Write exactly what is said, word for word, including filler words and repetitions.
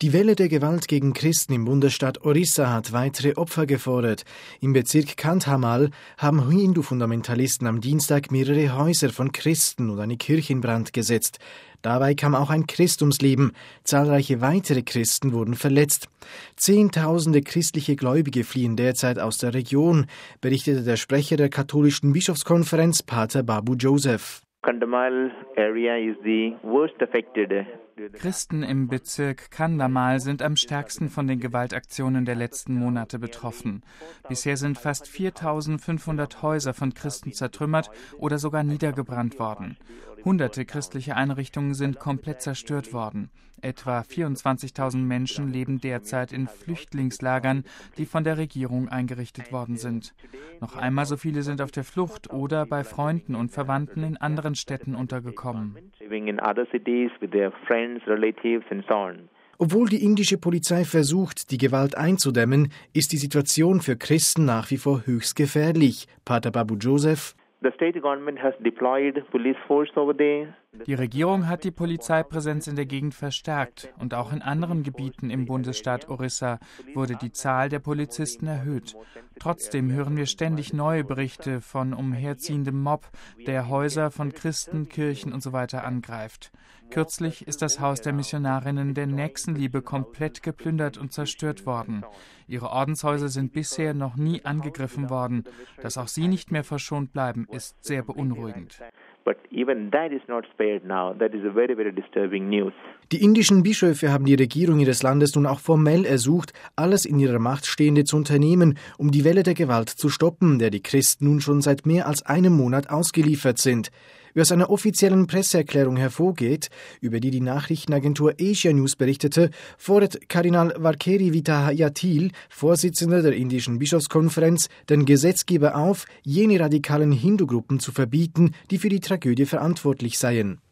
Die Welle der Gewalt gegen Christen im Bundesstaat Orissa hat weitere Opfer gefordert. Im Bezirk Kandhamal haben Hindu-Fundamentalisten am Dienstag mehrere Häuser von Christen und eine Kirche in Brand gesetzt. Dabei kam auch ein Christ ums Leben. Zahlreiche weitere Christen wurden verletzt. Zehntausende christliche Gläubige fliehen derzeit aus der Region, berichtete der Sprecher der katholischen Bischofskonferenz, Pater Babu Joseph. Kandhamal area is the worst affected. Christen im Bezirk Kandhamal sind am stärksten von den Gewaltaktionen der letzten Monate betroffen. Bisher sind fast viertausendfünfhundert Häuser von Christen zertrümmert oder sogar niedergebrannt worden. Hunderte christliche Einrichtungen sind komplett zerstört worden. Etwa vierundzwanzigtausend Menschen leben derzeit in Flüchtlingslagern, die von der Regierung eingerichtet worden sind. Noch einmal so viele sind auf der Flucht oder bei Freunden und Verwandten in anderen Städten untergekommen. Obwohl die indische Polizei versucht, die Gewalt einzudämmen, ist die Situation für Christen nach wie vor höchst gefährlich. Pater Babu Joseph: Die Regierung hat die Polizeipräsenz in der Gegend verstärkt und auch in anderen Gebieten im Bundesstaat Orissa wurde die Zahl der Polizisten erhöht. Trotzdem hören wir ständig neue Berichte von umherziehendem Mob, der Häuser von Christen, Kirchen usw. angreift. Kürzlich ist das Haus der Missionarinnen der Nächstenliebe komplett geplündert und zerstört worden. Ihre Ordenshäuser sind bisher noch nie angegriffen worden. Dass auch sie nicht mehr verschont bleiben, ist sehr beunruhigend. Die indischen Bischöfe haben die Regierung ihres Landes nun auch formell ersucht, alles in ihrer Macht Stehende zu unternehmen, um die Welle der Gewalt zu stoppen, der die Christen nun schon seit mehr als einem Monat ausgeliefert sind. Wie aus einer offiziellen Presseerklärung hervorgeht, über die die Nachrichtenagentur Asia News berichtete, fordert Kardinal Varkeri Vitayatil, Vorsitzender der indischen Bischofskonferenz, den Gesetzgeber auf, jene radikalen Hindu-Gruppen zu verbieten, die für die Tragödie verantwortlich seien.